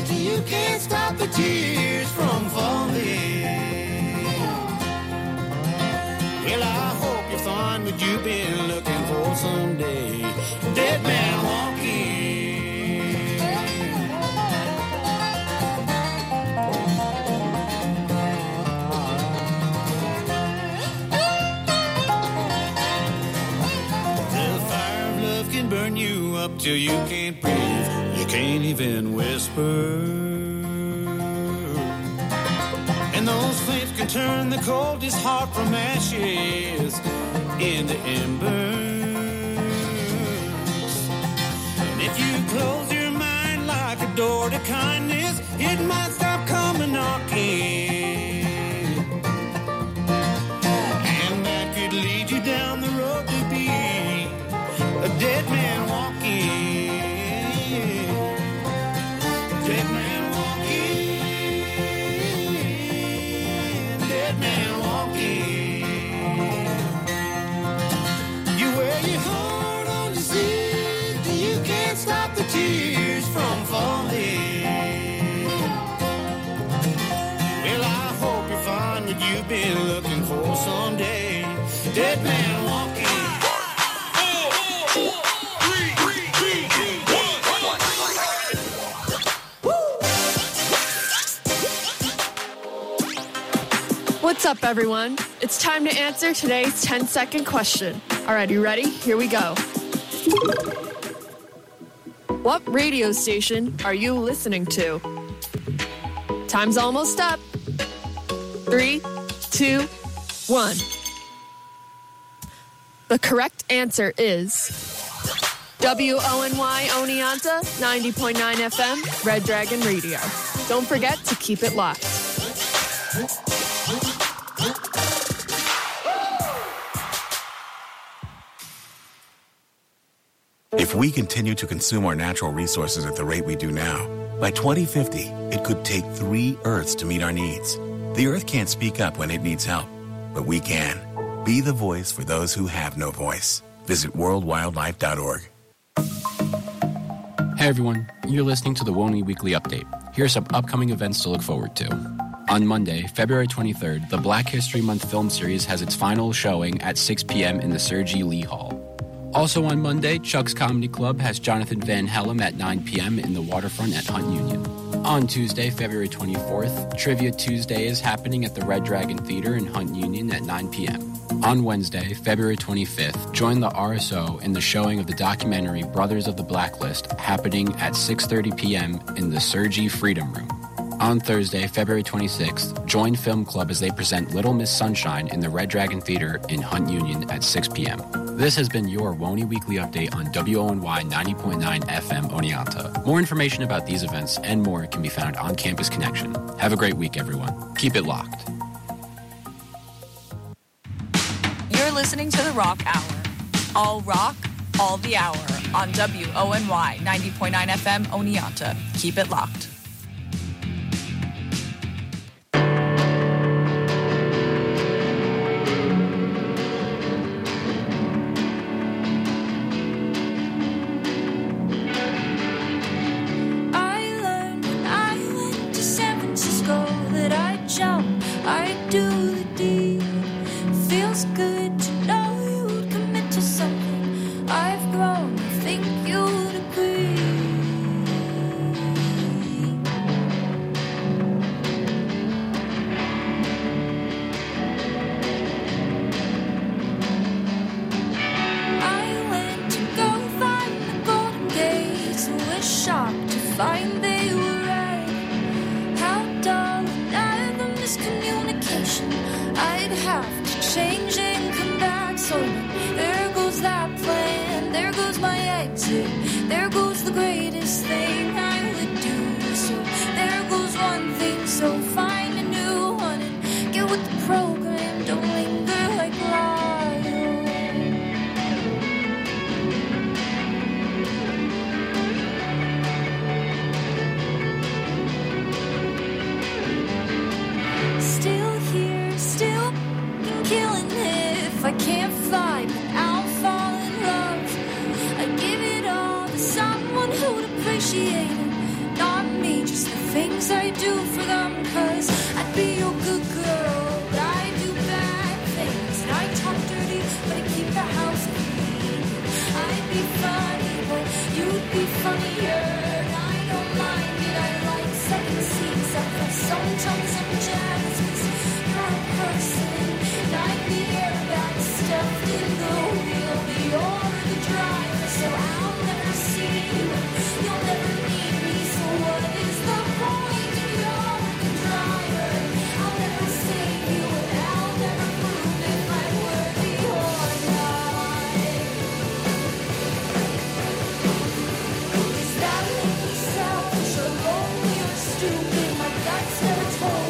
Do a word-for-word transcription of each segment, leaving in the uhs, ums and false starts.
You can't stop the tears from falling. Well, I hope you find what you've been looking for someday. Dead man walking. The fire of love can burn you up till you can't breathe. You can't even whisper. And those flames can turn the coldest heart from ashes into embers. And if you close your mind like a door to kindness, it might stop coming knocking. And that could lead you down the road to be a dead man walking. Dead man walking, dead man walking. You wear your heart on your sleeve, you can't stop the tears from falling. Well, I hope you find what you've been looking for someday. Dead man walking. What's up, everyone? It's time to answer today's ten-second question. All right, you ready? Here we go. What radio station are you listening to? Time's almost up. Three, two, one. The correct answer is W O N Y Oneonta, ninety point nine F M, Red Dragon Radio. Don't forget to keep it locked. If we continue to consume our natural resources at the rate we do now, by twenty fifty, it could take three Earths to meet our needs. The Earth can't speak up when it needs help, but we can. Be the voice for those who have no voice. Visit world wildlife dot org. Hey everyone, you're listening to the WONY Weekly Update. Here are some upcoming events to look forward to. On Monday, February twenty-third, the Black History Month film series has its final showing at six p.m. in the Sergey Lee Hall. Also on Monday, Chuck's Comedy Club has Jonathan Van Hellum at nine p.m. in the Waterfront at Hunt Union. On Tuesday, February twenty-fourth, Trivia Tuesday is happening at the Red Dragon Theater in Hunt Union at nine p.m. On Wednesday, February twenty-fifth, join the R S O in the showing of the documentary Brothers of the Blacklist happening at six thirty p.m. in the Sergey Freedom Room. On Thursday, February twenty-sixth, join Film Club as they present Little Miss Sunshine in the Red Dragon Theater in Hunt Union at six p.m. This has been your WONY Weekly Update on W O N Y ninety point nine F M Oneonta. More information about these events and more can be found on Campus Connection. Have a great week, everyone. Keep it locked. You're listening to The Rock Hour. All rock, all the hour on W O N Y ninety point nine F M Oneonta. Keep it locked. Appreciate things I do for them, cause I'd be your good girl. But I do bad things, and I talk dirty, but I keep the house clean. I'd be funny, but you'd be funnier. And I don't mind it, I like second seats. I feel sometimes I'm jealous, cause you're a person. And I'd be airbag stuffed in the wheel, but you're the driver, so I'll never see you. You'll never need me, so what is the point if you're the driver? I'll never save you, and I'll never prove if I'm worthy or not. Does that make me selfish or lonely or stupid? My guts never told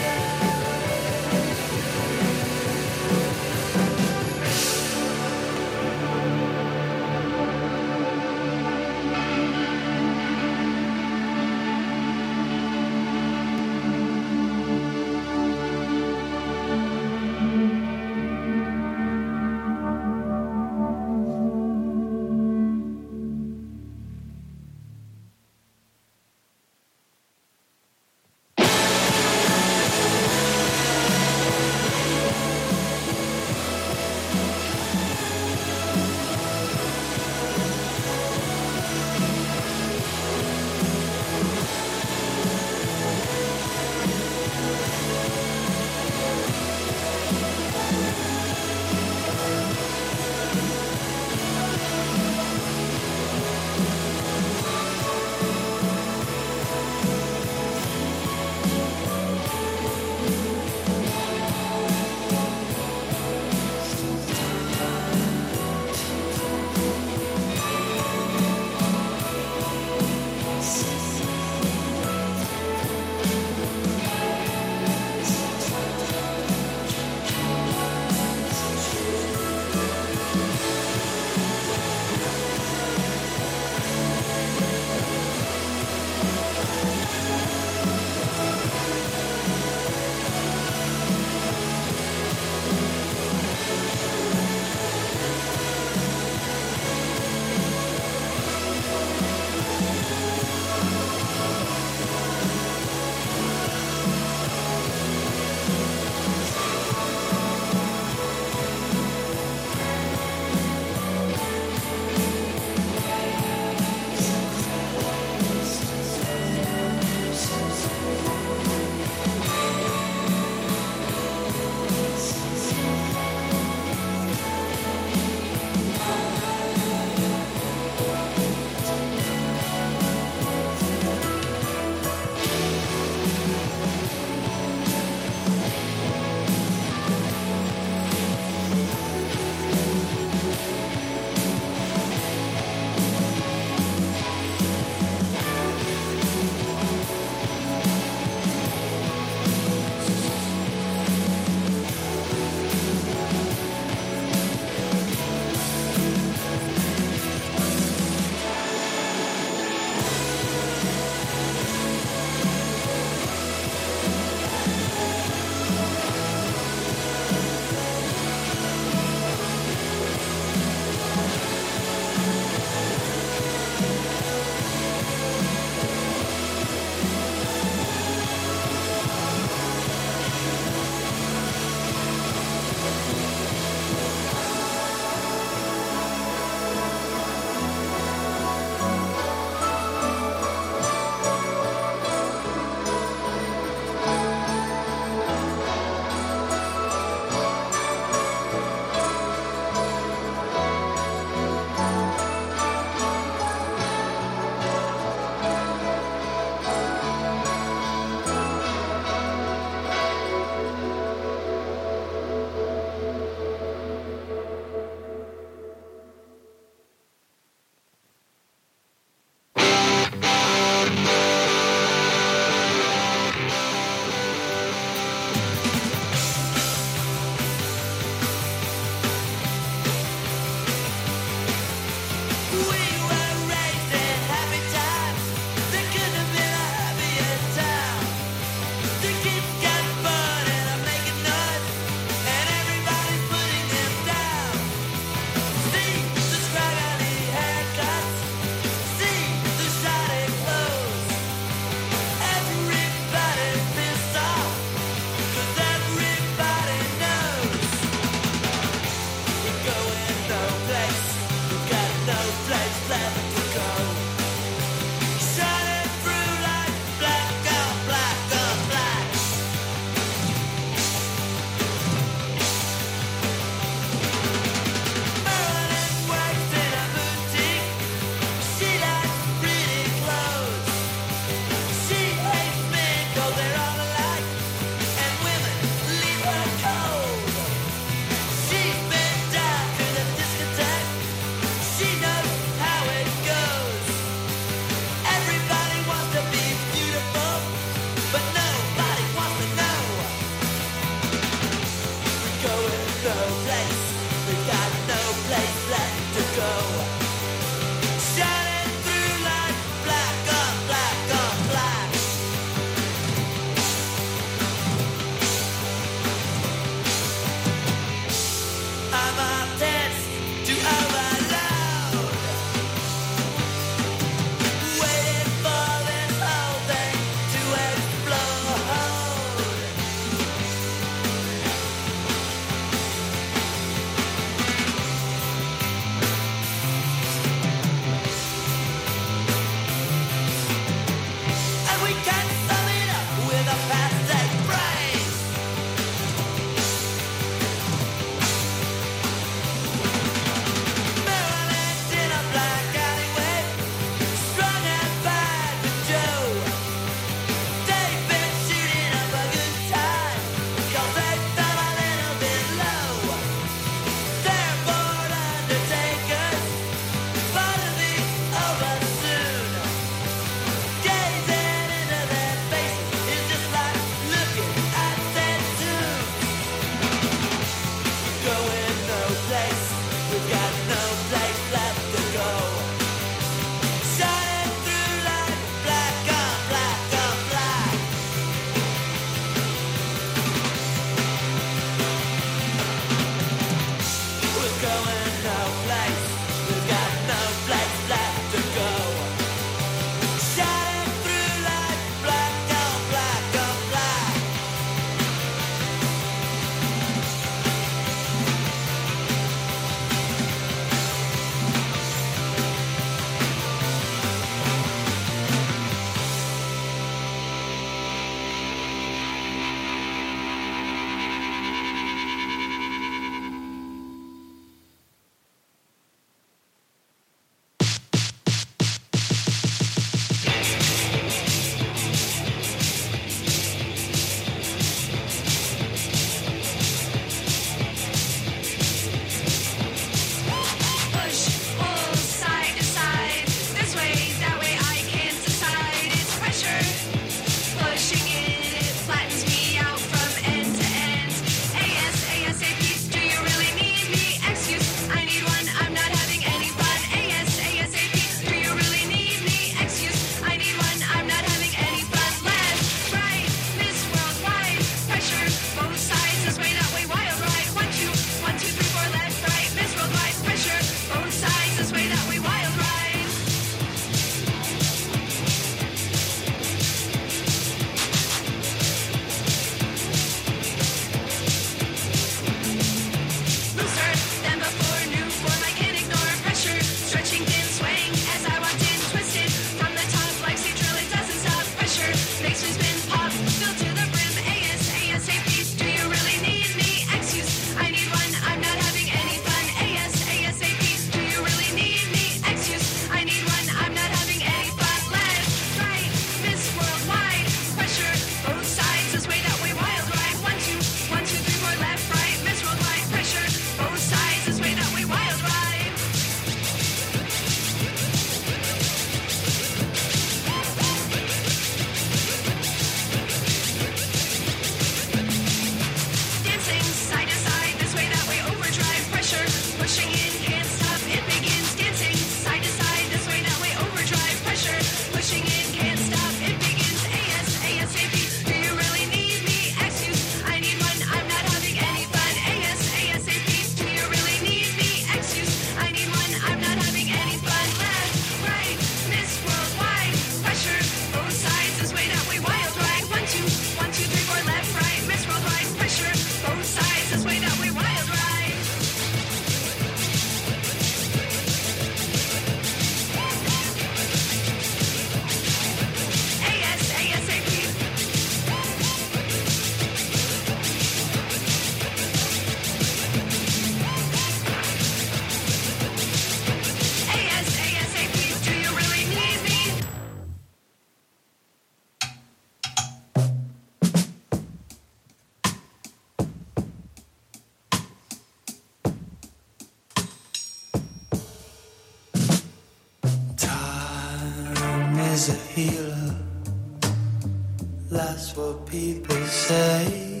is a healer. That's what people say.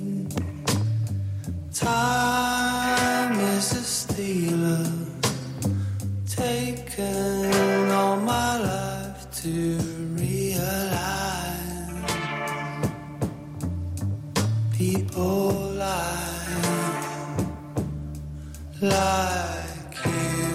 Time is a stealer, taken all my life to realize people lie, like you.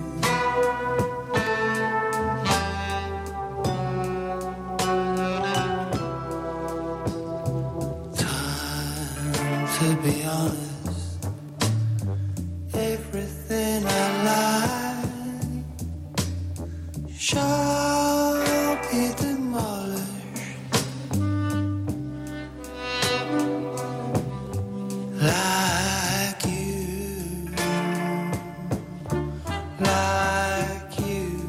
Time to be honest, everything I like shall be demolished. Like you, like you,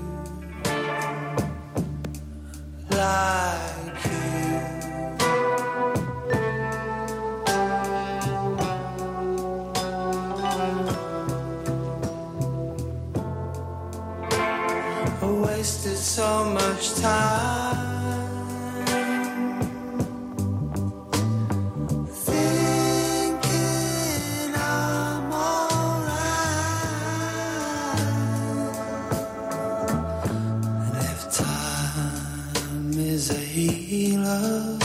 like you. I wasted so much time thinking I'm alright. And if time is a healer,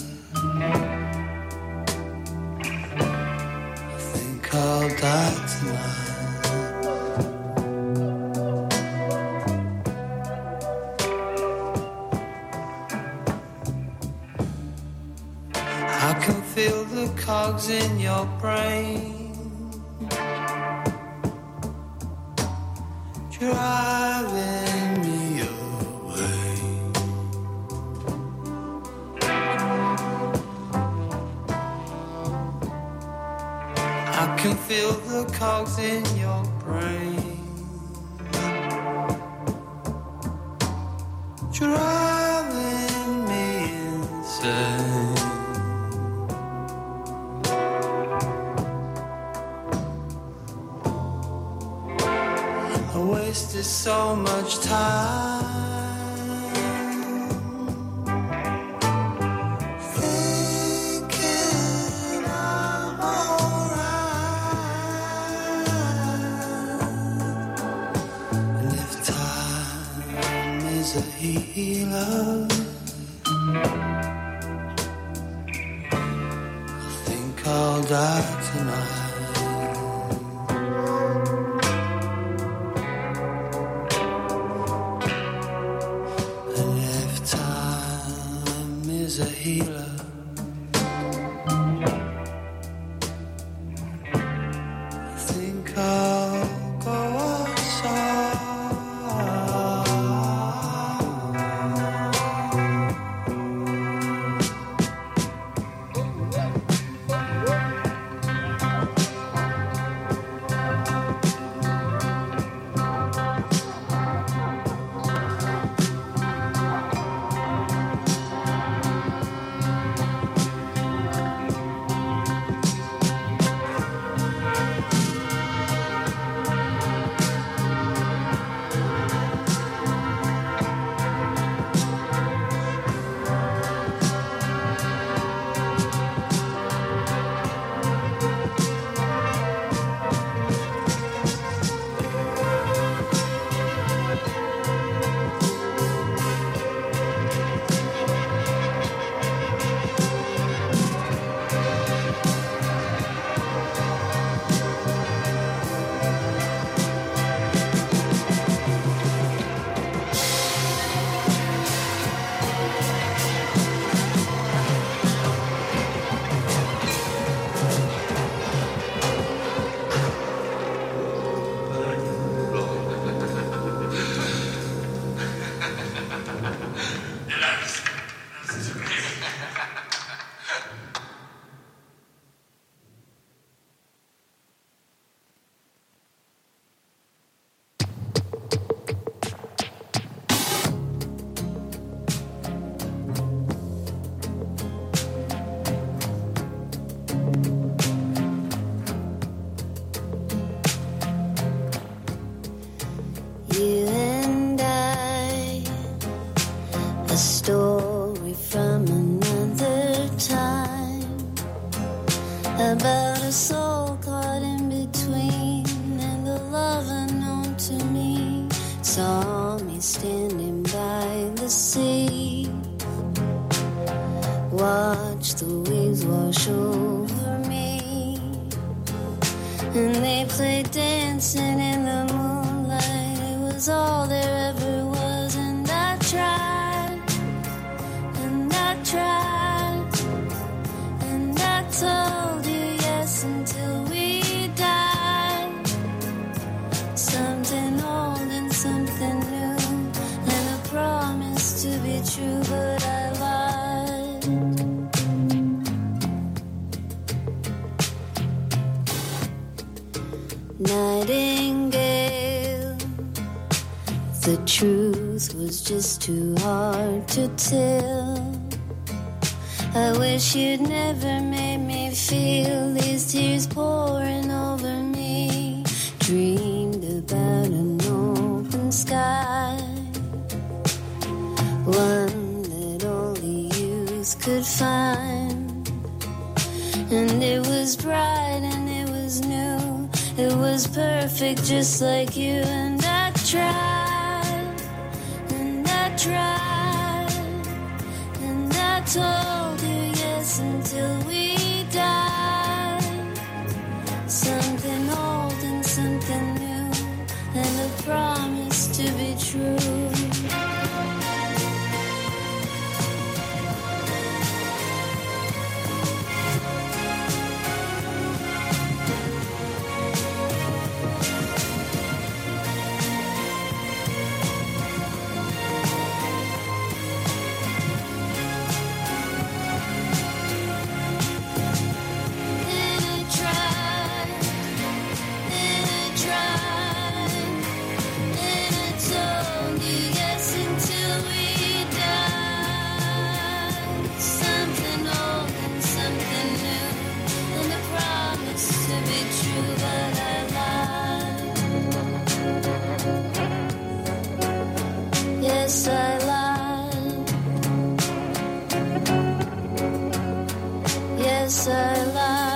I think I'll die tonight. I can feel the cogs in your brain driving me away. I can feel the cogs in your brain driving me insane. I wasted so much time thinking I'm alright. And if time is a healer, I think I'll die tonight. Is a healer. I think I'll go outside. story from another time about a soul caught in between and the love unknown to me saw me standing by the sea. Watch the waves wash over me, and they played dancing in the moonlight. It was all there ever was, and I tried, and I tried, and I told you yes until we died. Something old and something new, and a promise to be true, but I lied. Nightingale, the truth was just too hard to tell. I wish you'd never made me feel these tears pouring over me. Dreamed about an open sky, one that only youth could find. And it was bright and it was new, it was perfect just like you. And I tried, and I tried, and I told you yes until we died. Something old and something new, and a promise to be true. Yes, I lied. Yes, I lied.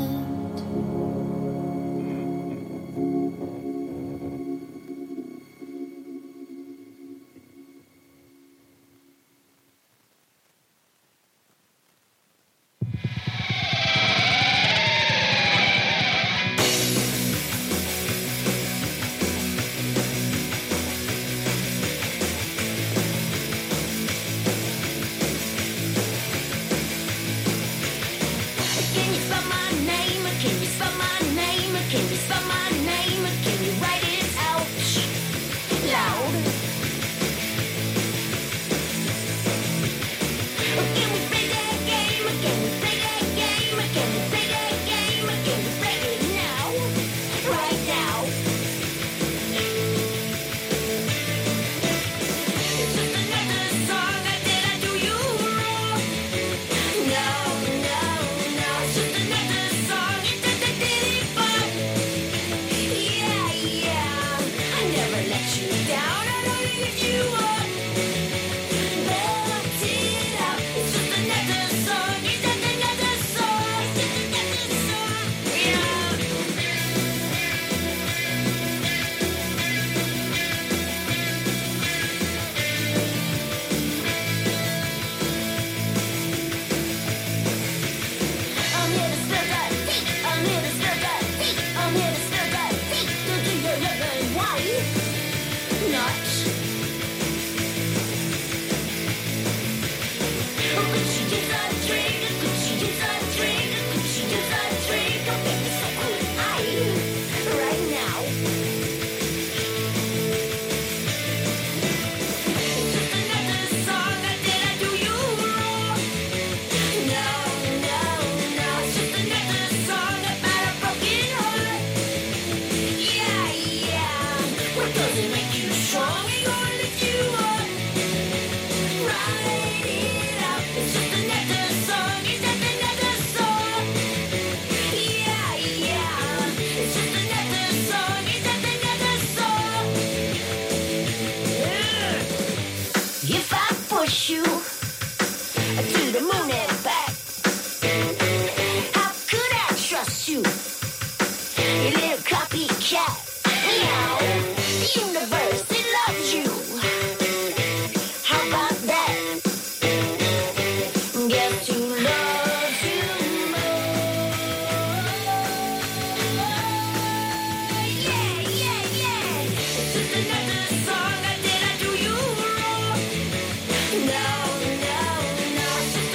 Can you spell my name? Can you spell my name? Can you spell my name? Can you write it out loud? Can we play that game? Can we play that game? Can we play that game? Can we play it now? Right now? It's just another song. Did I do you wrong? No, no, no. It's just another song. It doesn't did it fun. Yeah, yeah. I never let you down. I don't lift you up. Built it up. It's just another song. It's just another song. It's just another song. Yeah. I'm here to spill that tea. I'm here to spill that tea. I'm here to spill that tea. Do you learn why? Not. Could she use a drink? Could she use a drink? Could she use a drink? Oh, baby, so could I. Right now. It's just another song. Did I do you wrong? No, no, no. It's just another song about a broken heart. Yeah, yeah. What doesn't make you strong? It gonna lift you up. Write it up. It's just another song. It's just another song. Yeah, yeah. It's just another song. It's just another song. Yeah. If I push you, to the moon and back. How could I trust you, you little copycat? Meow. The universe, it loves you. How about that? Guess who loves you more? Yeah, yeah, yeah. It's just another song. I did I do you wrong? No, no, no. It's just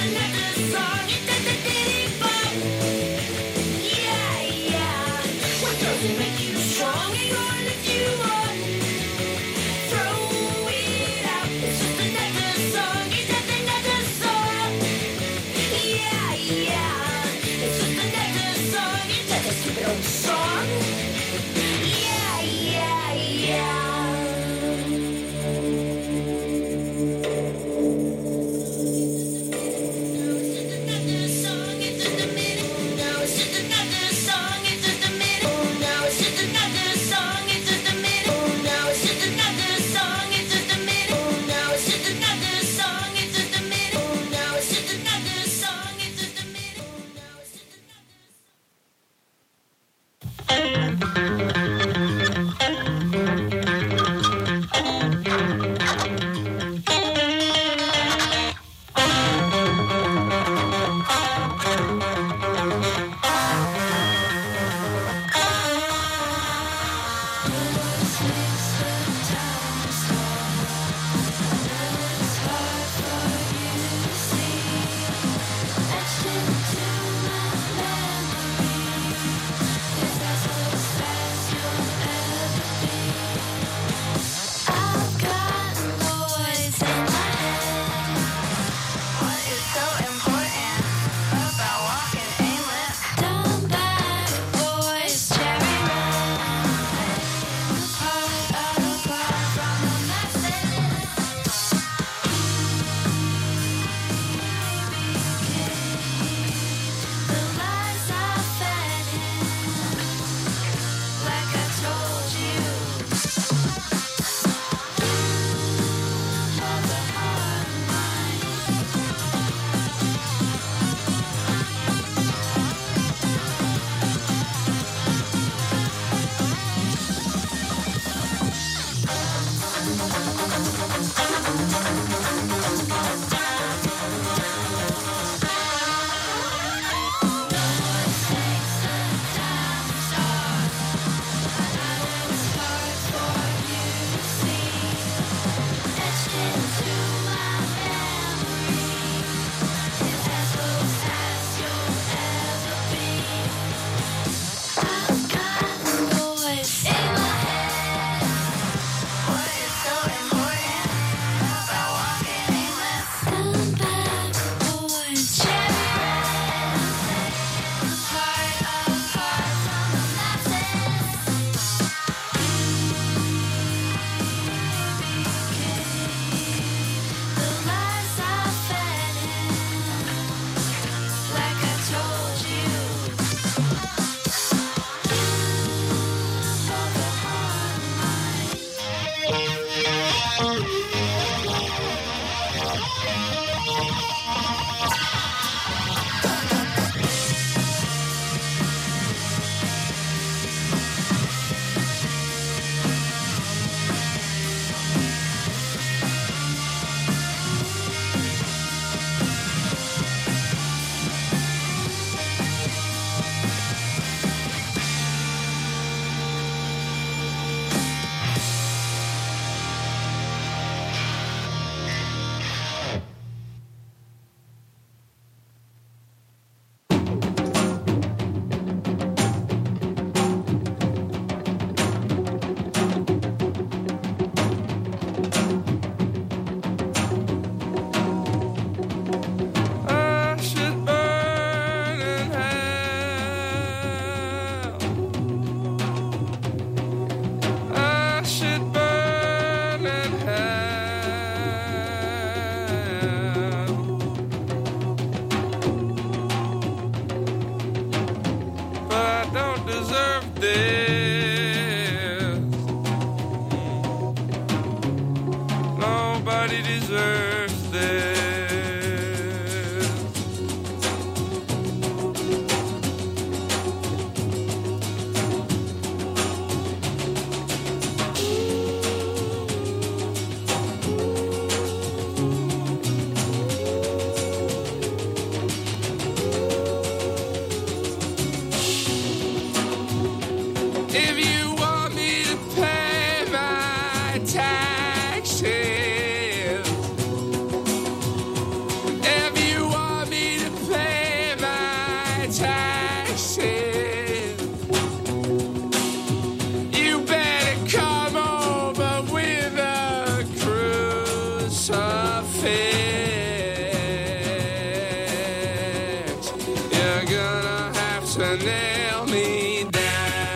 nail me down.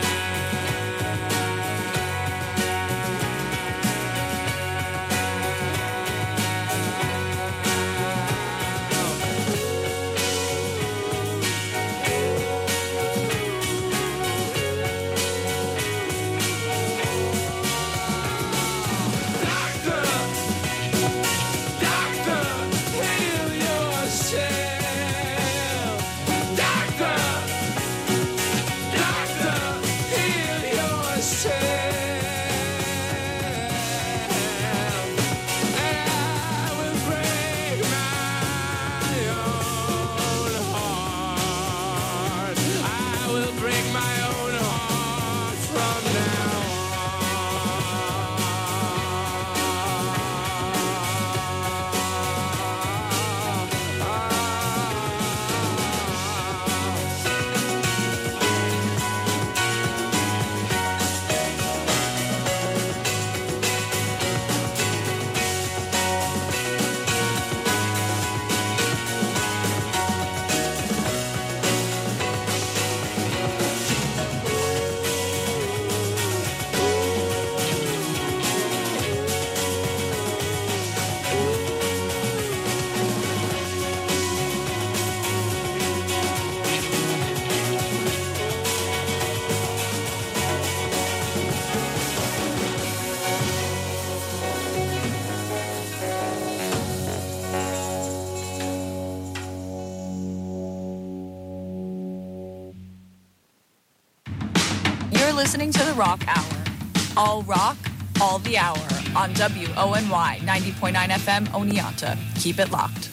Listening to the Rock Hour. All rock, all the hour on W O N Y ninety point nine F M Oneonta. Keep it locked.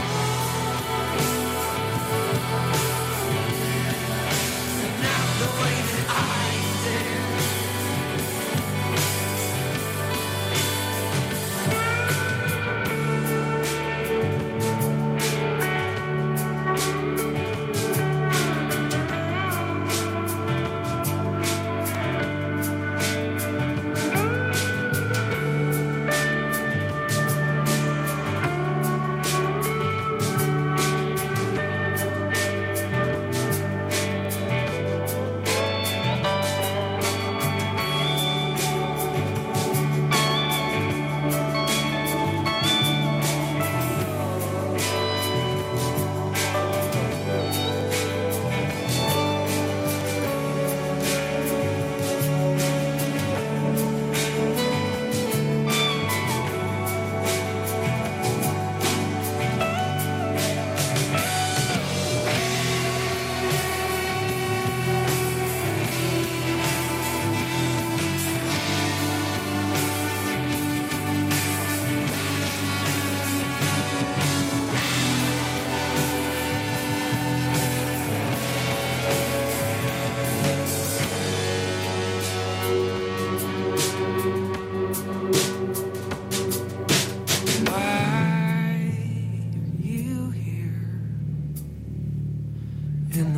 The way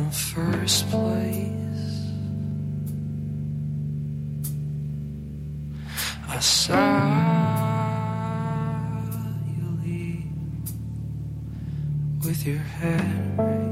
the first place. I saw you leave with your head raised.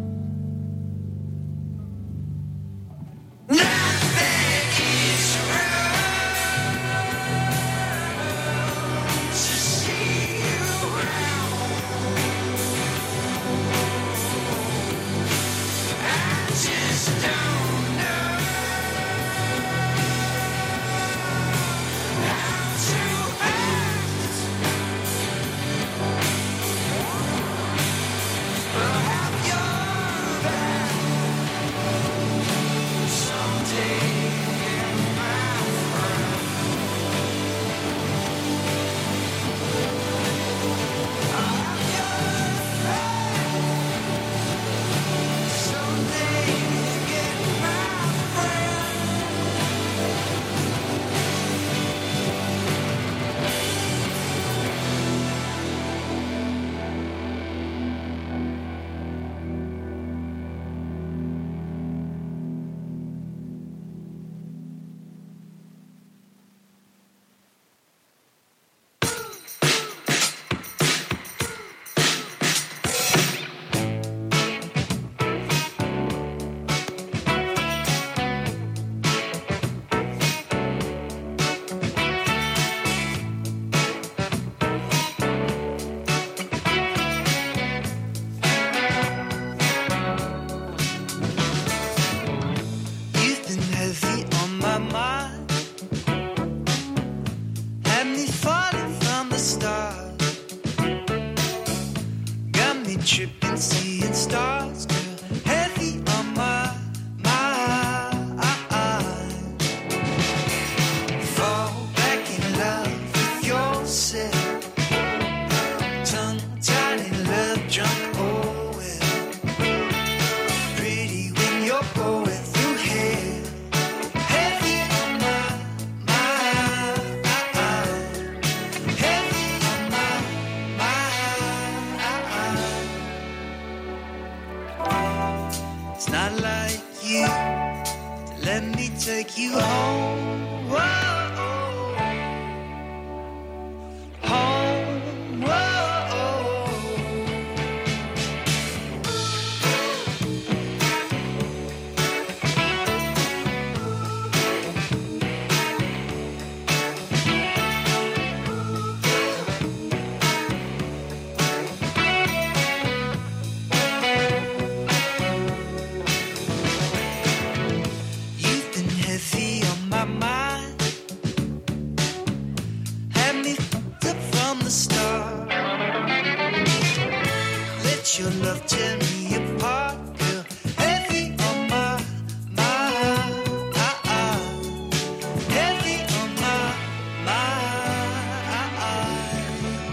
Tripping, seeing stars, girl, heavy on my mind. Fall back in love with yourself, tongue-tied in love, drunk, oh well. Pretty when you're going through hell, heavy on my mind, heavy on my mind. It's not like you to let me take you home. Whoa, home, whoa. You've been heavy on my mind, had me fucked up from the start. Let your love tear me apart, girl. Heavy on my mind, heavy on my mind.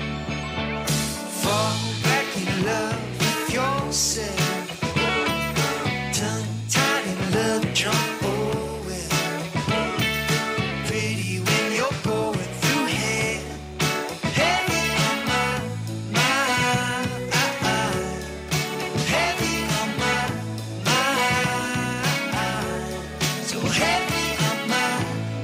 Fall back in love with yourself, tongue-tied in love, drunk, oh well. Pretty when you're going through hell, heavy on my mind, heavy on my mind, so heavy on my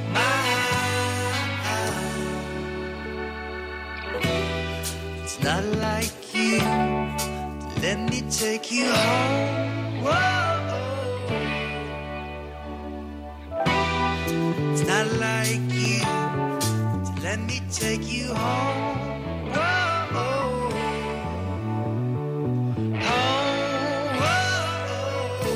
mind. It's not like you to let me take you home. Whoa. It's not like you to let me take you home. Whoa, home, whoa.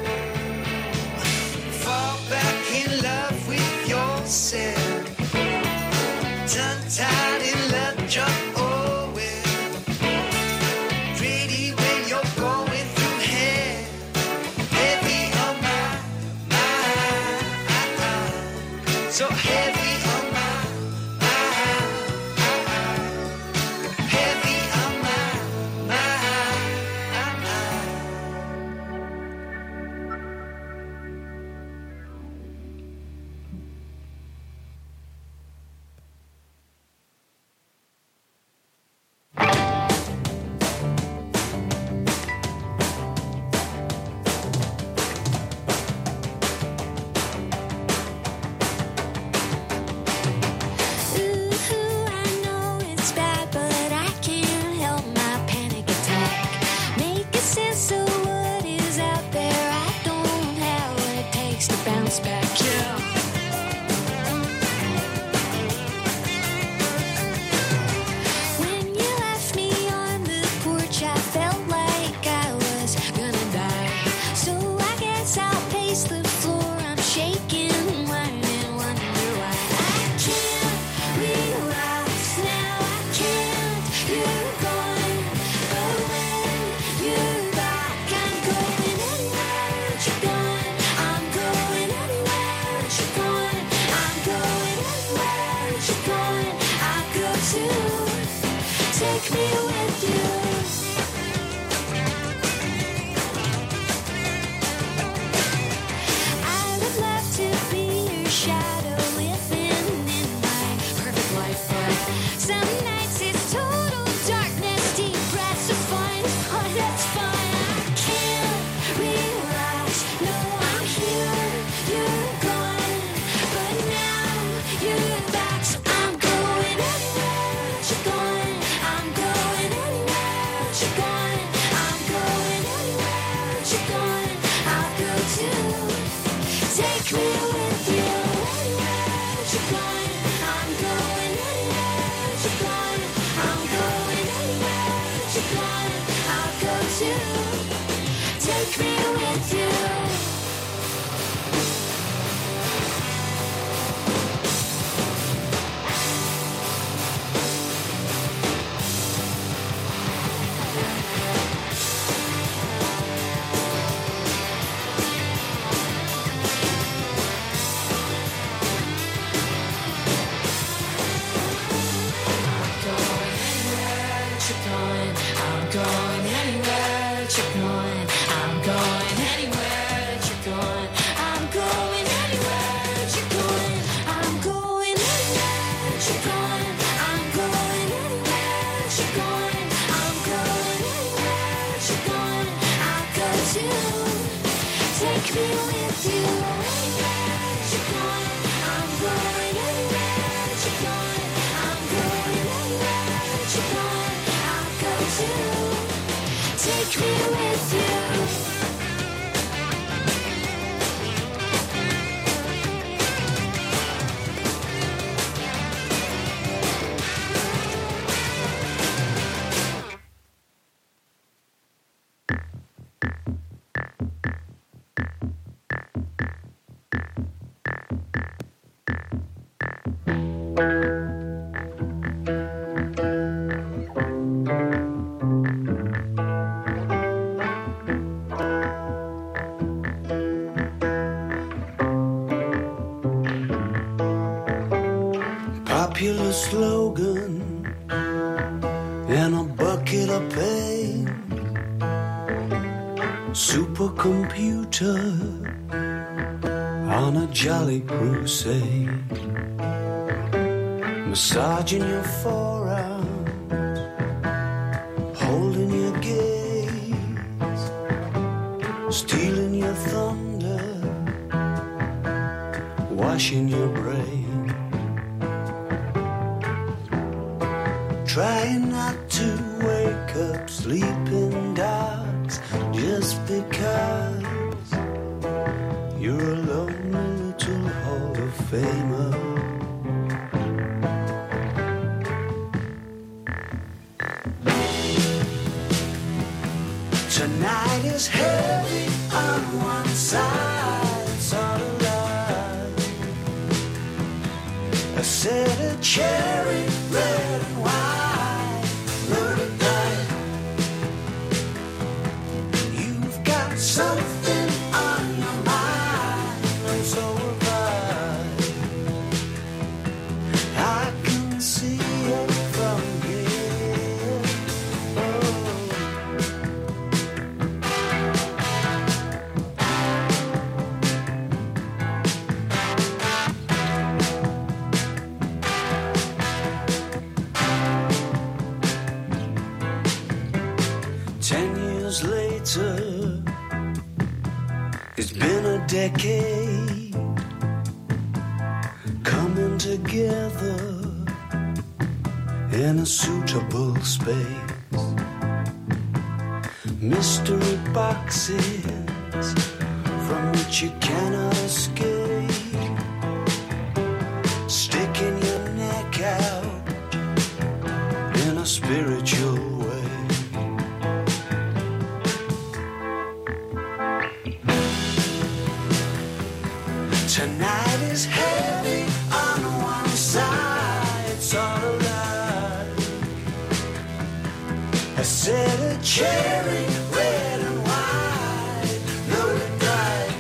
Fall back in love with yourself, tongue-tied in love, drunk, oh well. Pretty when you're going through hell, heavy on my mind, so heavy on my mind. bounce back, yeah. When you left me on the porch, I felt like I was gonna die. So I guess I'll pace the floor. I'm shaking, wondering, wonder why I can't relax now. I can't. You're gone, but when you're back, I'm going anywhere that you're going. I'm going anywhere that you're going. I'm going anywhere that you're going. I'll go too. Take me with you. I would love to be your shadow living in my perfect life, but some nights it's total darkness, deep breaths of fun, fun, that's fine. I can't relax, no, I'm here, you're gone, but now you're back, so I'm going anywhere that you're going. I'm going anywhere that you're going. I'm going anywhere that you're going. I'll go too. Take me with you anywhere that you're going. I'm going anywhere that you're going. I'm going anywhere that you're going. I'll go too. Take me with you. I'm going anywhere that you're going. I'm going anywhere that you're going. I'm going anywhere that you're going. I'm going anywhere that you're going. I'm going anywhere that you're going. I'm going anywhere that you're going. I'll go too. Take me with you anywhere that you're going. I'm going anywhere that you're going. I'm going anywhere that you're going. I'll go too. Take me with you. Popular slogan and a bucket of pain. Supercomputer on a jolly crusade. Massaging your forearms, holding your gaze, stealing your thunder, washing your brain. Trying not to wake up sleeping dogs just because you're a lonely little Hall of Famer. Tonight is heavy on one side, sort of like a set of cherry red and white murder night. You've got something on your mind, and so have I. I can see it from here. Oh. Ten years later, it's been a decade, coming together in a suitable space. Mystery boxes from which you cannot escape. Tonight is heavy on one side, it's all a lie. I said a cherry, red and white, loaded bright.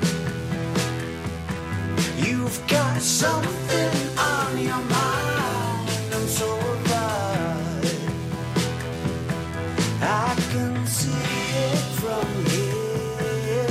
You've got something on your mind, and so have I. I can see it from here.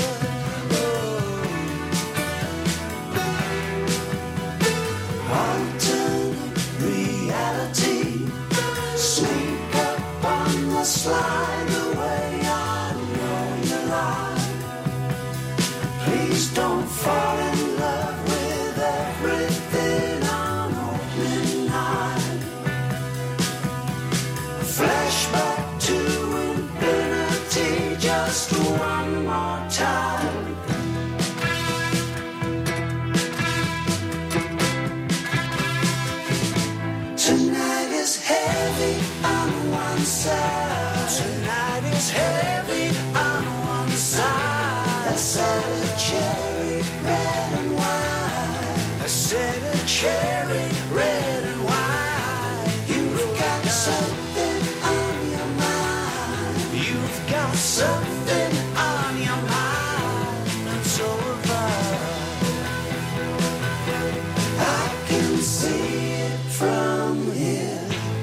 Oh. Alternate reality, sneak up on the slide the way I know you lie. Please don't fall in love with everything on opening night. Flashback to infinity, just one more time. Tonight is heavy on one side. Tonight is heavy on one side. I said a cherry, red and white. I said a cherry, red and white. You've got something on your mind. You've got something on your mind, and so have I. I can see it from here.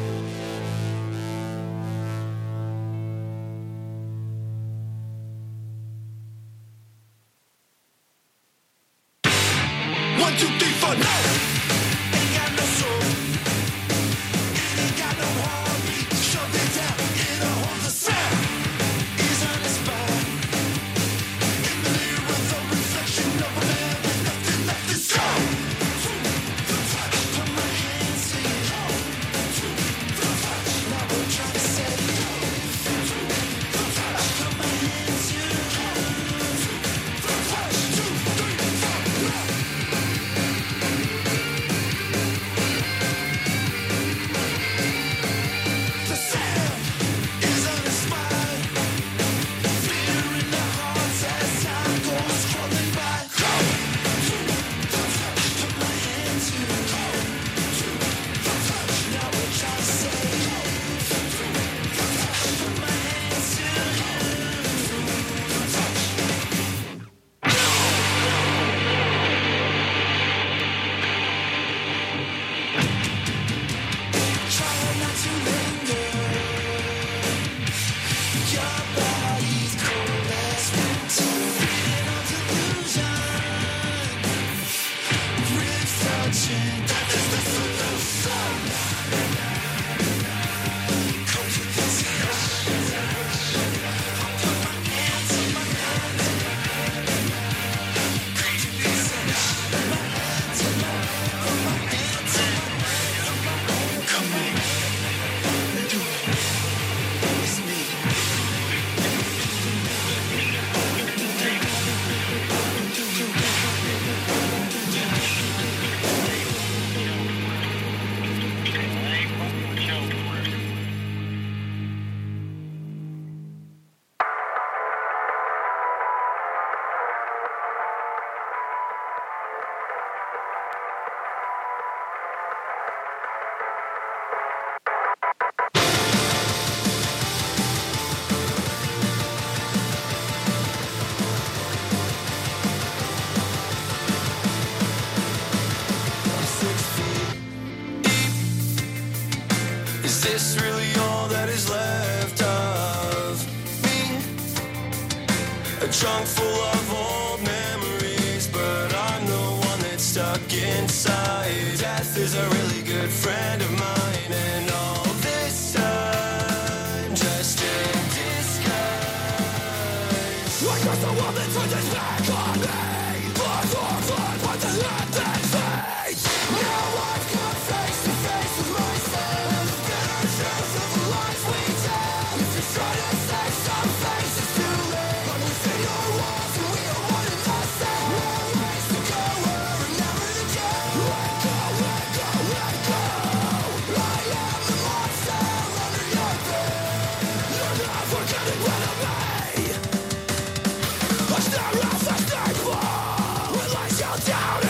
One, two, three, four, no. Ain't got no soul. Ain't got no heartbeat. Shove it down in a hole. The sound is uninspired. In the mirror with a reflection of a man with nothing left to show. Put my hands in it. Now we're trying to say no. Put my hands in it. One, two, three, four, no. The sound is uninspired. Fear in the hearts as time goes crawling by. Put my hands in it. Now we're trying to say no. Put my hands in it. Try not to linger. Your body's cold as winter. Feeding on delusion. Ribs touching. That is the solution. Come to this house. Put my hands in my hands. Come to this house. My hands in my put my hands in my hands. Come on. Do it. It's me. Is this really all that is left of me? A trunk full of old memories, but I'm the one that's stuck inside. Death is a really good friend of mine, and all this time just in disguise. I guess the woman turned his back on me. Blood or blood, what the hell that face? Now I've come face to face with myself. Bitter truth of the lies we tell. If you're trying to save some face, it's too late. I'm within your walls and we are one and the same. No ways to go, we're never to go. Let go, let go, let go. I am the monster under your bed. You're never getting rid of me. I stare as I stay for. We let you down.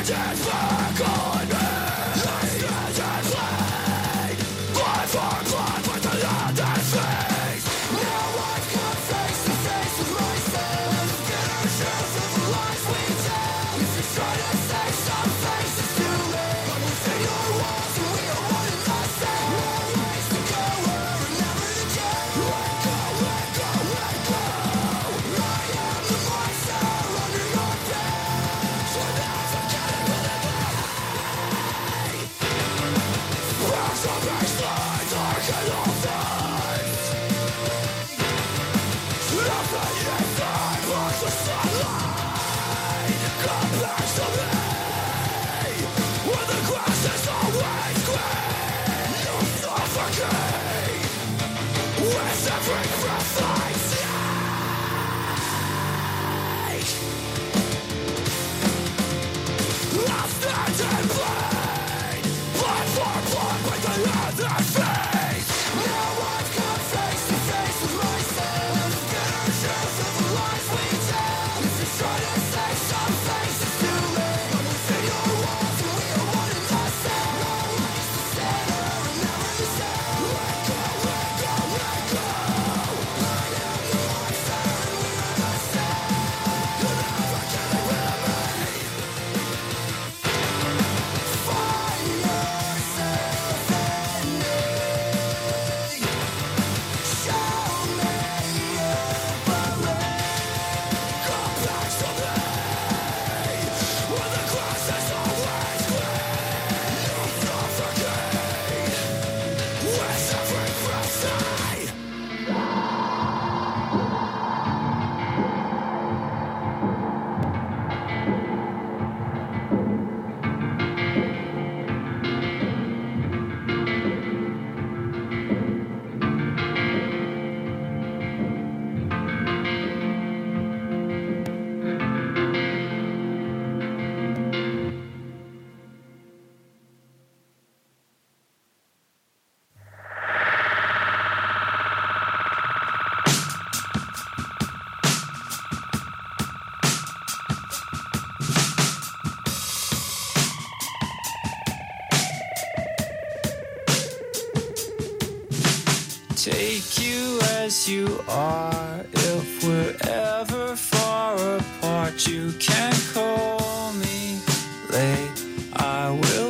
Take you as you are. If we're ever far apart, you can call me late. I will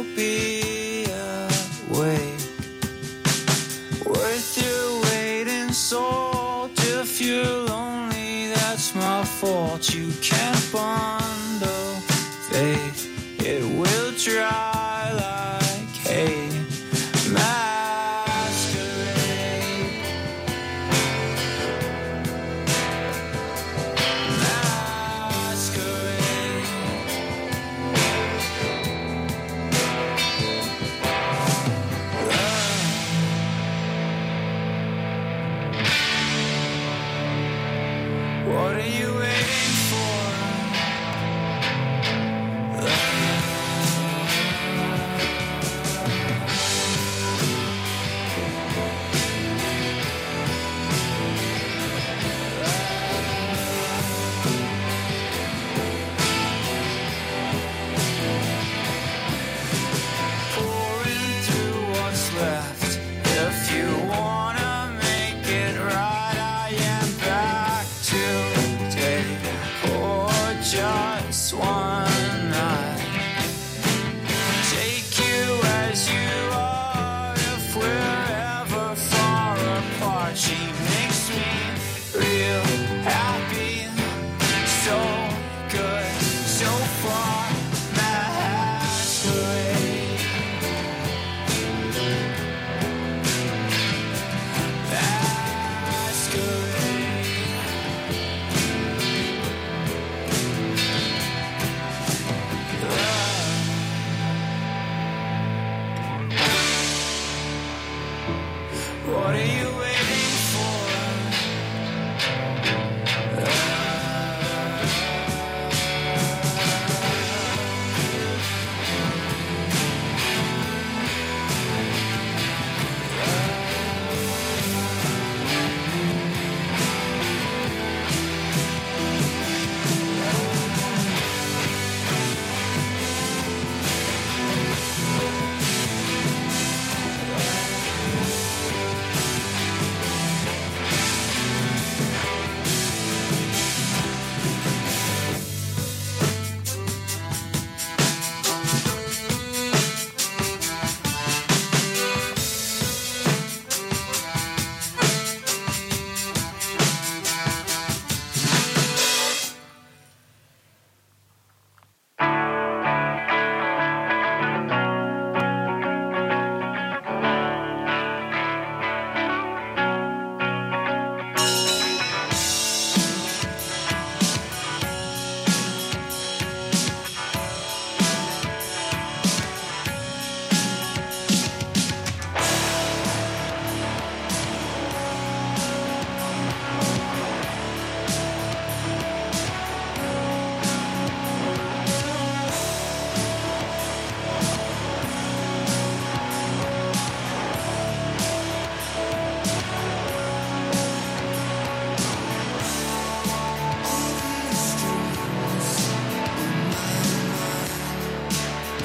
be awake. Worth your weight in salt. If you're lonely, that's my fault. You can't bundle faith. It will dry like hay. Masquerade.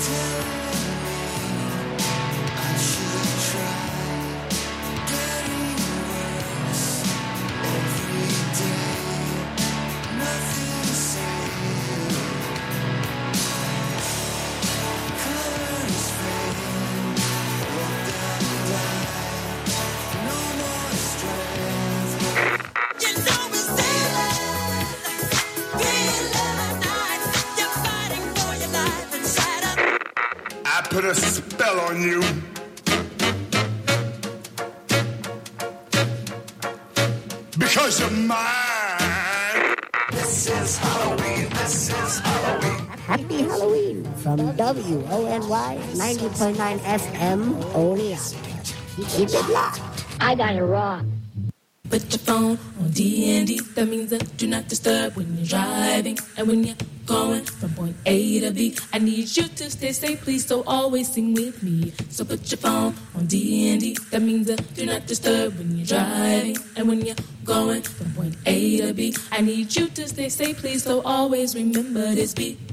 Put a spell on you. Because you're mine. This is Halloween. This is Halloween. Happy Halloween from W O N Y ninety point nine F M Oneonta. Keep it locked. I got it wrong. Put your phone on D and D. That means that do not disturb when you're driving. And when you're going from point A to B, I need you to stay safe, please, so always sing with me. So put your phone on D and D. That means that do not disturb when you're driving. And when you're going from point A to B, I need you to stay safe, please, so always remember this beat.